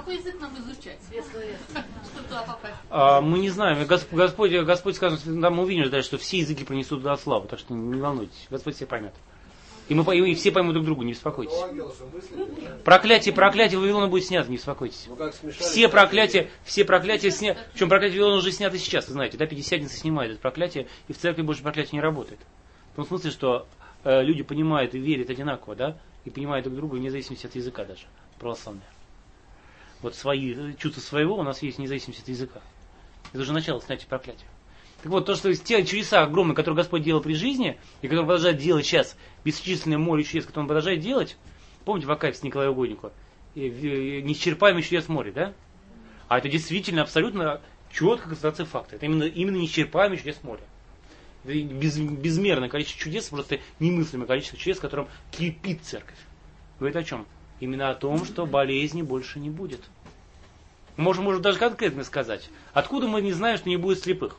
какой язык нам изучать? Чтобы туда попасть? Мы не знаем. Господь скажет, мы увидим, да, что все языки принесут туда славу, так что не волнуйтесь. Господь все поймет. И все поймут друг друга, не беспокойтесь. Проклятие Вавилона будет снято, не беспокойтесь. Все проклятия сняты. Причем проклятие Вавилона уже снято сейчас, вы знаете, да, Пятидесятница снимает это проклятие, и в церкви больше проклятие не работает. В том смысле, что люди понимают и верят одинаково, да, и понимают друг друга вне зависимости от языка даже, православные. Вот чувства своего у нас есть вне зависимости от языка. Это уже начало снятия проклятия. Так вот, то, что те чудеса огромные, которые Господь делал при жизни, и которые продолжает делать сейчас, бесчисленное море чудес, которые Он продолжает делать, помните в Акафисте Николаю Угоднику, неисчерпаемый чудес море, да? А это действительно абсолютно четко констатация факта. Это именно неисчерпаемый чудес моря. Это безмерное количество чудес, просто немыслимое количество чудес, которым кипит церковь. Говорит о чем? Именно о том, что болезни больше не будет. Можем даже конкретно сказать. Откуда мы не знаем, что не будет слепых?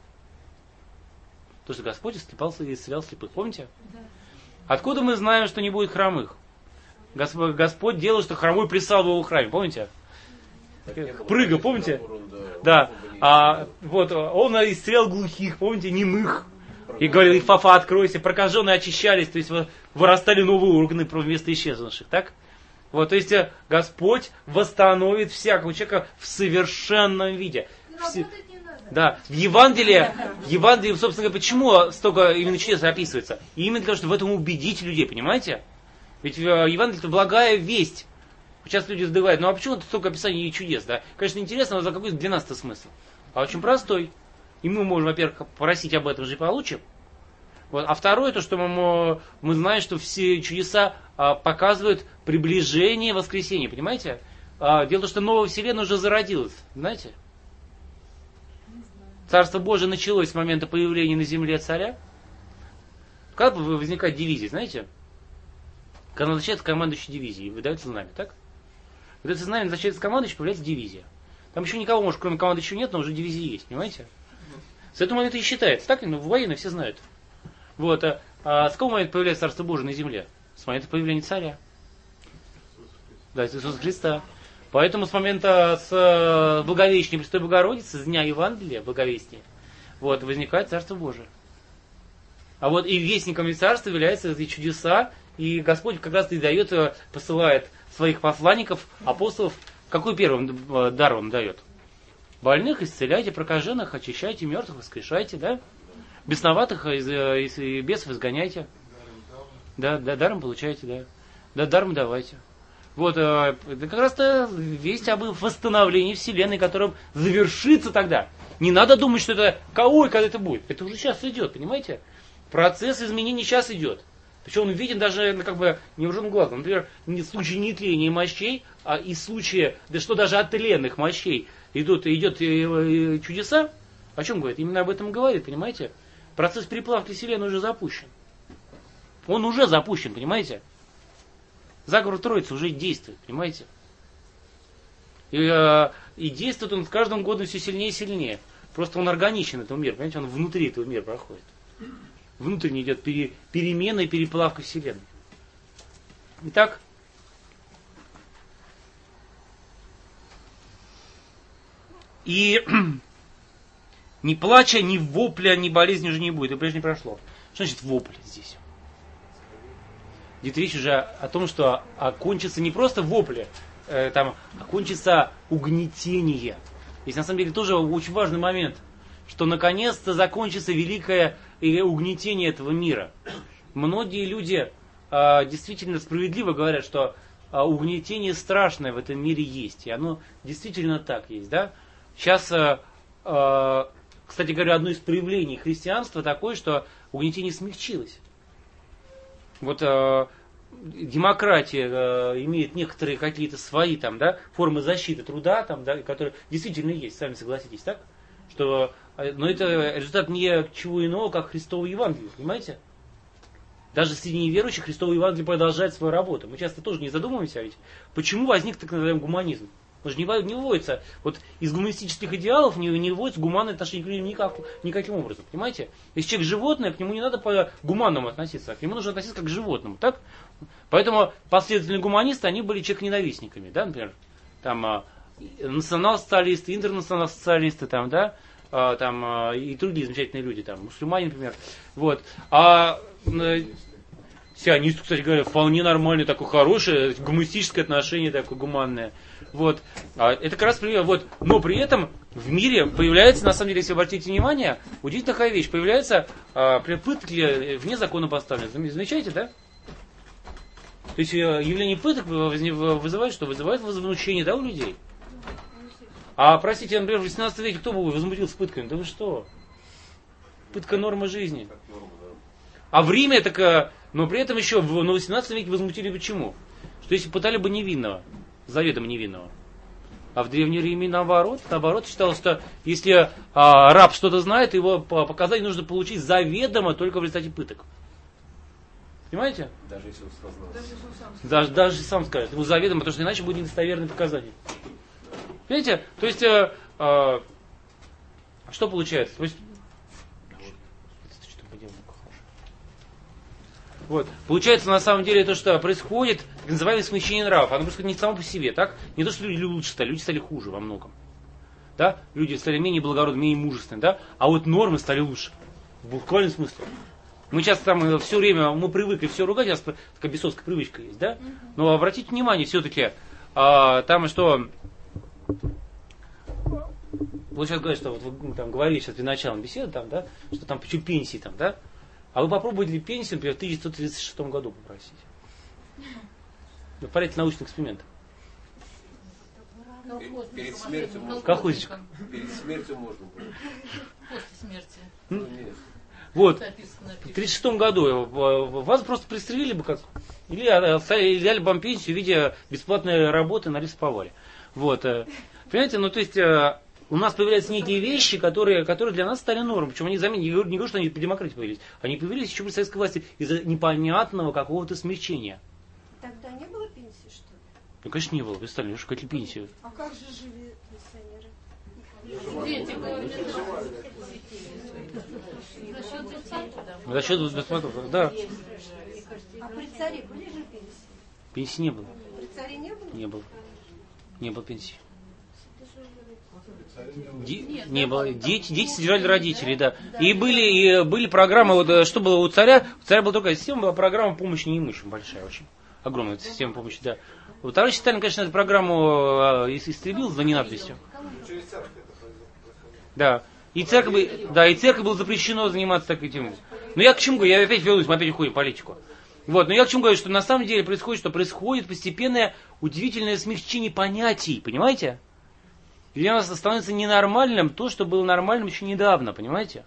То, что Господь исцелял слепых. Помните? Да. Откуда мы знаем, что не будет хромых? Господь делал, что хромой плясал в его храме. Помните? Прыга, помните? Да. Он исцелял глухих, помните, немых. И говорил, Фафа, откройся. Прокаженные очищались, то есть вырастали новые органы вместо исчезнувших. Так? Вот, то есть Господь восстановит всякого человека в совершенном виде. Да, в Евангелии, собственно говоря, почему столько именно чудес описывается? И именно для того, чтобы в этом убедить людей, понимаете? Ведь Евангелие это благая весть. Сейчас люди задавают, а почему столько описаний и чудес, да? Конечно, интересно, но за какой для нас-то смысл? А очень простой. И мы можем, во-первых, просить об этом же и получим. Вот. А второе, то, что мы знаем, что все чудеса показывают приближение воскресения, понимаете? Дело в том, что новая вселенная уже зародилась, знаете? Царство Божие началось с момента появления на земле царя. Как возникает дивизия, знаете? Когда назначается командующий дивизией, выдается знамя, так? Выдается знамя, назначается командующий, появляется дивизия. Там еще никого, может, кроме командующего нет, но уже дивизия есть, понимаете? С этого момента и считается, так? Ну, военные все знают. Вот, с какого момента появляется Царство Божие на земле? С момента появления царя. Да, с Иисуса Христа. Поэтому с момента Благовещения Престой Богородицы, с дня Евангелия, Благовестия, вот, возникает Царство Божие. А вот и вестниками Царства являются эти чудеса, и Господь как раз и посылает своих посланников, апостолов. Какой первым дар Он дает? Больных исцеляйте, прокаженных очищайте, мертвых воскрешайте, да? Бесноватых из бесов изгоняйте. Да, даром получаете, да. Да, даром давайте. Вот, это как раз-то весть об восстановлении Вселенной, которым завершится тогда. Не надо думать, что это когда это будет. Это уже сейчас идет, понимаете? Процесс изменений сейчас идет. Причем он виден даже невооруженным глазом. Например, не в случае нетления мощей, а и в случае, даже от тленных мощей идет чудеса. О чем говорит? Именно об этом говорит, понимаете? Процесс переплавки Вселенной уже запущен. Он уже запущен, понимаете? Заговор Троицы уже действует, понимаете? И действует он с каждым годом все сильнее и сильнее. Просто он органичен, этого мира, понимаете? Он внутри этого мира проходит. Внутренне идет перемена и переплавка Вселенной. Итак, и ни плача, ни вопля, ни болезни уже не будет. И прежде не прошло. Что значит вопль здесь? Идет речь уже о том, что окончится не просто вопли, окончится угнетение. Здесь на самом деле тоже очень важный момент, что наконец-то закончится великое угнетение этого мира. Многие люди действительно справедливо говорят, что угнетение страшное в этом мире есть. И оно действительно так есть. Да? Сейчас, кстати говоря, одно из проявлений христианства такое, что угнетение смягчилось. Вот демократия имеет некоторые какие-то свои формы защиты труда, которые действительно есть, сами согласитесь, так? Но это результат не чего иного, как Христово Евангелие, понимаете? Даже среди неверующих Христово Евангелие продолжает свою работу. Мы часто тоже не задумываемся, ведь почему возник так называемый гуманизм? Он же не выводится, из гуманистических идеалов не выводится гуманное отношение к людям никаким образом, понимаете? Если человек животное, к нему не надо по-гуманному относиться, а к нему нужно относиться как к животному, так? Поэтому последовательные гуманисты, они были человек-ненавистниками, да, например, национал-социалисты, интернационал-социалисты, там, да, и другие замечательные люди, там, мусульмане, например. Вот. Сионисты, кстати говоря, вполне нормальное, такое хорошее, гуманистическое отношение, такое гуманное. Вот. Это как раз пример. Вот. Но при этом в мире появляется, на самом деле, если вы обратите внимание, удивительная такая вещь, появляется пытки вне закона поставлены. Замечаете, да? То есть явление пыток вызывает что? Вызывает возмущение, да, у людей? Простите, например, в 18 веке кто бы возмутился пытками? Да вы что? Пытка норма жизни. А в Риме так... Но при этом еще в 18 веке возмутили почему? Что если пытали бы невинного, заведомо невинного. А в Древнем Риме наоборот считалось, что если раб что-то знает, его показания нужно получить заведомо только в результате пыток. Понимаете? Даже если он сознался. Даже сам скажет. Ему заведомо, потому что иначе будет недостоверные показания. Понимаете? То есть, что получается? То есть, вот. Получается, на самом деле, то, что происходит, так называемое смещение нравов, оно происходит не само по себе, так? Не то, что люди лучше стали, люди стали хуже во многом. Да? Люди стали менее благородны, менее мужественны, да? А вот нормы стали лучше. В буквальном смысле. Мы сейчас там все время, мы привыкли все ругать, у нас такая бесовская привычка есть, да? Но обратите внимание, все-таки, там что... Вот сейчас говорят, что вот вы там говорили сейчас перед началом беседы, там, да, что там почему пенсии там, да? А вы попробуйте ли пенсию, например, в 1936 году попросить? В порядке научных экспериментов. Перед смертью можно. Колхозчик. Перед смертью можно было. После смерти. Нет. Вот. В 1936 году вас просто пристрелили бы как. Или дали бы вам пенсию в виде бесплатной работы на лесоповале. Вот. Понимаете, ну то есть у нас появляются некие вещи, которые для нас стали нормой. Причем они, заметьте, не говорю, что они по демократии появились. Они появились еще при советской власти из-за непонятного какого-то смягчения. Тогда не было пенсии, что ли? Ну, конечно, не было. Представляешь, какая пенсия. А как же жили пенсионеры? Дети были. За счет детей, да. За счет бесплатных, да. А при царе были же пенсии? Пенсии не было. При царе не было? Не было. Не было пенсии. Нет, Не да, было. там Дети содержали родителей, да. И были программы, вот что было у царя. У царя была только система, была программа помощи неимущим, большая очень. Огромная система помощи, да. Вот товарищ Сталин, конечно, эту программу истребил за ненадобностью. Да. И церковь было запрещено заниматься такой темой. Но я к чему говорю? Я опять вернусь, мы опять уходим в политику. Вот, но я к чему говорю, что на самом деле происходит постепенное удивительное смягчение понятий, понимаете? И для нас становится ненормальным то, что было нормальным еще недавно, понимаете?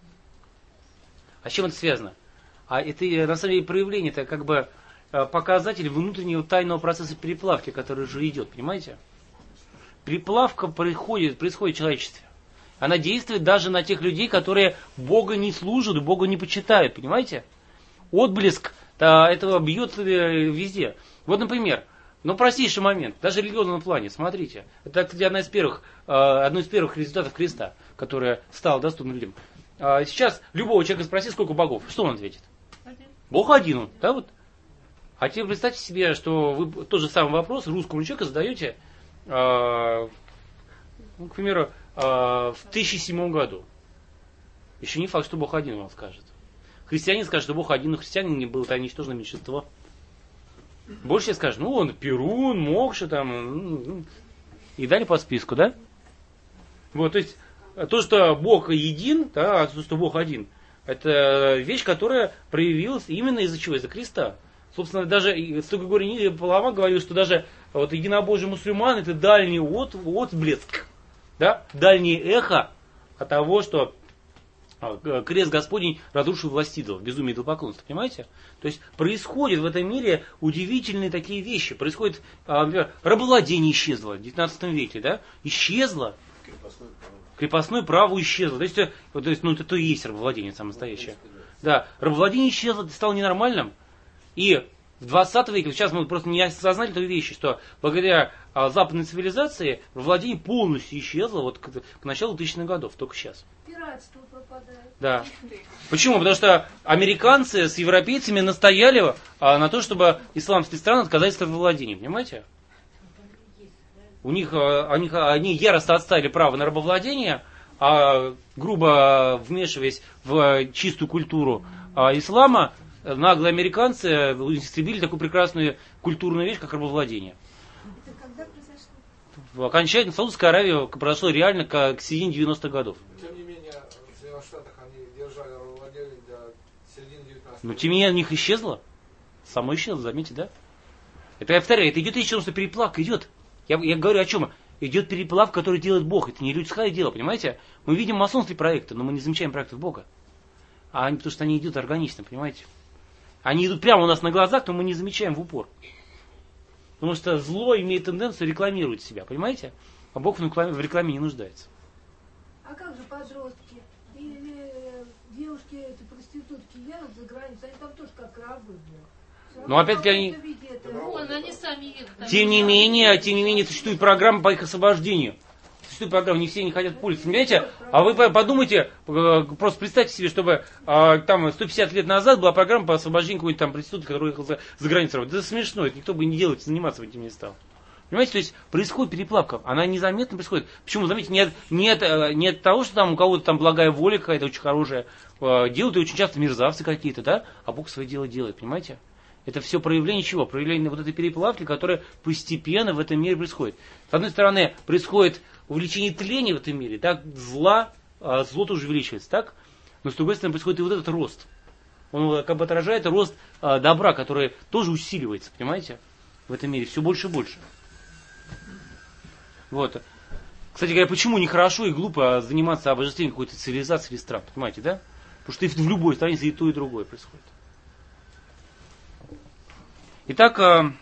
А с чем это связано? А это на самом деле проявление, это как бы показатель внутреннего тайного процесса переплавки, который уже идет, понимаете? Переплавка происходит в человечестве. Она действует даже на тех людей, которые Бога не служат, Бога не почитают, понимаете? Отблеск этого бьет везде. Вот, например, простейший момент, даже в религиозном плане, смотрите. Это, кстати, одно из первых результатов креста, которое стало доступным людям. Сейчас любого человека спроси, сколько богов, что он ответит? Один. Бог один, да вот. А теперь представьте себе, что вы тот же самый вопрос русскому человеку задаете, к примеру, в 1007 году. Еще не факт, что Бог один вам скажет. Христианин скажет, что Бог один, но христианин не был, это ничтожное меньшинство. Больше все скажут, он Перун, Мокша, там, и далее по списку, да? Вот, то есть, то, что Бог един, да, то, что Бог один, это вещь, которая проявилась именно из-за чего? Из-за креста. Собственно, даже Святой Григорий Палама говорил, что даже вот единобожие мусульман это дальний отблеск, да? Дальнее эхо от того, что крест Господень разрушил властидов, безумие и идолопоклонство, понимаете? То есть происходят в этом мире удивительные такие вещи. Происходит, например, рабовладение исчезло в 19 веке, да? Исчезло. Крепостное право исчезло. То есть это и есть рабовладение самое настоящее. Да, рабовладение исчезло, это стало ненормальным. И в 20 веке, сейчас мы просто не осознали той вещи, что благодаря западной цивилизации рабовладение полностью исчезло вот к началу 2000-х годов, только сейчас. Пиратство пропадает. Да. Почему? Потому что американцы с европейцами настояли на то, чтобы исламские страны отказались от рабовладения, понимаете? Они яростно отстаивали право на рабовладение, а грубо вмешиваясь в чистую культуру ислама, наглые американцы истребили такую прекрасную культурную вещь, как рабовладение. Это когда произошло? Окончательно в Саудовской Аравии произошло реально к середине 90-х годов. Тем не менее, в Соединенных Штатах они держали рабовладение до середины 19 Но тем не менее у них исчезло. Само исчезло, заметьте, да? Это я повторяю, это идет речь о том, что переплавка идет. Я говорю о чем? Идет переплавка, которую делает Бог. Это не людское дело, понимаете? Мы видим масонские проекты, но мы не замечаем проектов Бога. Потому что они идут органично, понимаете? Они идут прямо у нас на глазах, но мы не замечаем в упор. Потому что зло имеет тенденцию рекламировать себя, понимаете? А Бог в рекламе не нуждается. А как же подростки или девушки, эти проститутки едут за границу, они там тоже как рабы, блядь. Но опять-таки они... Вон, они сами едут. Тем не менее, существует программа по их освобождению. Существует программа, не все не хотят пользоваться. Понимаете? А вы подумайте, просто представьте себе, чтобы там 150 лет назад была программа по освобождению какой-нибудь там проститутки, который уехал за границу работать. Это смешно, это никто бы не делать, заниматься этим не стал. Понимаете, то есть происходит переплавка, она незаметно происходит. Почему? Заметьте, не от того, что там у кого-то там благая воля какая-то очень хорошая, делают и очень часто мерзавцы какие-то, да? А Бог свое дело делает, понимаете? Это все проявление чего? Проявление вот этой переплавки, которая постепенно в этом мире происходит. С одной стороны, происходит увеличение тления в этом мире, так, зло тоже увеличивается, так? Но с другой стороны, происходит и вот этот рост. Он как бы отражает рост добра, который тоже усиливается, понимаете? В этом мире все больше и больше. Вот. Кстати говоря, почему нехорошо и глупо заниматься обожествлением какой-то цивилизации или стран, понимаете, да? Потому что в любой стране и то, и другое происходит. Итак,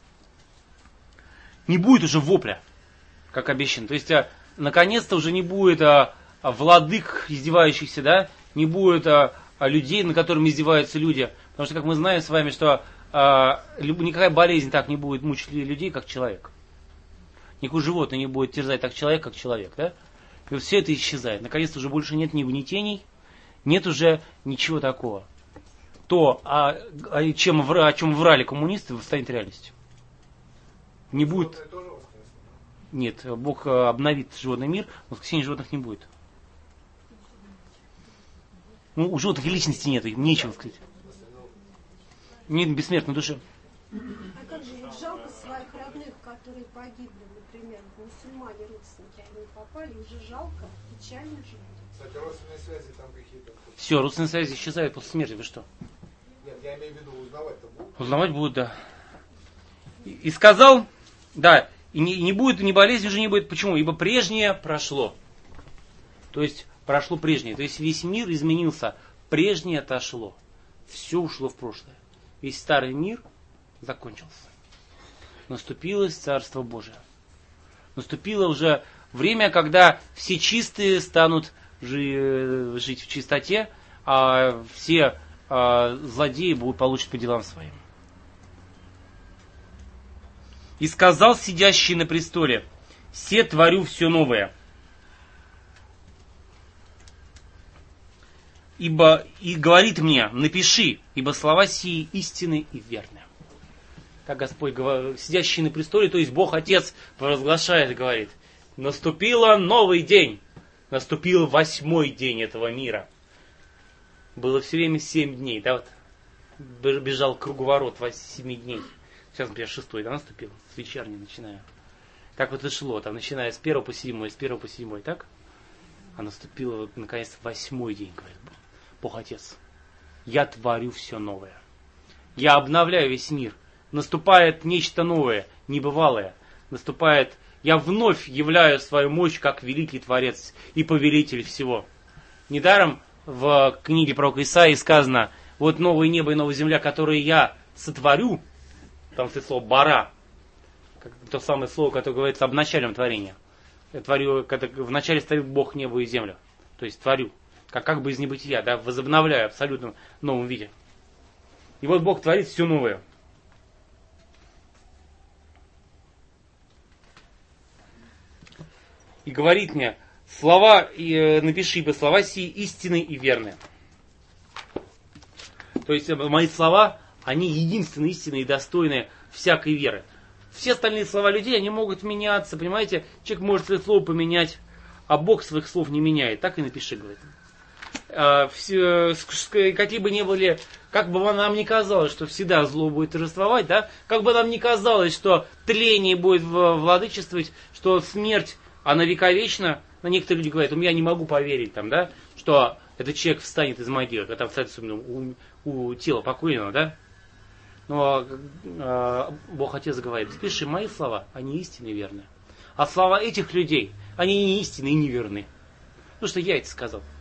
не будет уже вопля, как обещано. То есть, наконец-то уже не будет владык издевающихся, да? Не будет людей, над которыми издеваются люди. Потому что, как мы знаем с вами, что никакая болезнь так не будет мучить людей, как человек. Никакое животное не будет терзать так человек, как человек, да? И вот все это исчезает. Наконец-то уже больше нет ни угнетений, нет уже ничего такого. То, о чем врали коммунисты, станет реальностью. Не будет. Нет, Бог обновит животный мир, но воскресенья животных не будет. Ну, у животных личности нет, им нечего сказать. Нет бессмертной души. А как же вот жалко своих родных, которые погибли, например, мусульмане, родственники, они попали, уже жалко, печально живут. Кстати, родственные связи там какие-то. Все, родственные связи исчезают после смерти, вы что? Нет, я имею в виду, узнавать-то будут. Узнавать будут, да. И сказал, да, и не будет, ни болезни уже не будет. Почему? Ибо прежнее прошло. То есть прошло прежнее. То есть весь мир изменился. Прежнее отошло. Все ушло в прошлое. Весь старый мир закончился. Наступило Царство Божие. Наступило уже время, когда все чистые станут жить в чистоте, а все злодеи получат по делам своим. И сказал сидящий на престоле: «Се творю все новое». Ибо и говорит мне: напиши, ибо слова сии истинны и верны. Так Господь, сидящий на престоле, то есть Бог Отец, провозглашает, говорит: наступил новый день, наступил 8-й день этого мира. Было все время 7 дней, да, вот бежал круговорот 7 дней. Сейчас, например, 6-й, да, наступил, с вечерней начиная. Так вот и шло, там, начиная с 1 по 7, с 1 по 7, так? А наступил, наконец, 8-й день, говорит Бог Отец. Я творю все новое. Я обновляю весь мир. Наступает нечто новое, небывалое. Наступает, я вновь являю свою мощь как великий Творец и повелитель всего. Недаром в книге пророка Исаии сказано: вот новое небо и новая земля, которые я сотворю. Там стоит слово «бара», то самое слово, которое говорится об начальном творении. Я творю, когда вначале створил Бог небо и землю. То есть творю, как бы из небытия, да, возобновляю в абсолютно новом виде. И вот Бог творит все новое. И говорит мне: слова, напиши, ибо слова сии истинны и верны. То есть мои слова, они единственные, истинные и достойные всякой веры. все остальные слова людей, они могут меняться, понимаете? Человек может свои слова поменять, а Бог своих слов не меняет. Так и напиши, говорит. Какие бы ни были, как бы нам ни казалось, что всегда зло будет торжествовать, да? Как бы нам ни казалось, что тление будет владычествовать, что смерть, она вековечна. Но некоторые люди говорят, я не могу поверить, там, да, что этот человек встанет из могилы, когда встанет у тела покойного, да? Но Бог Отец говорит, запиши мои слова, они истинны и верны. А слова этих людей, они не истинны и не верны. Потому что я это сказал.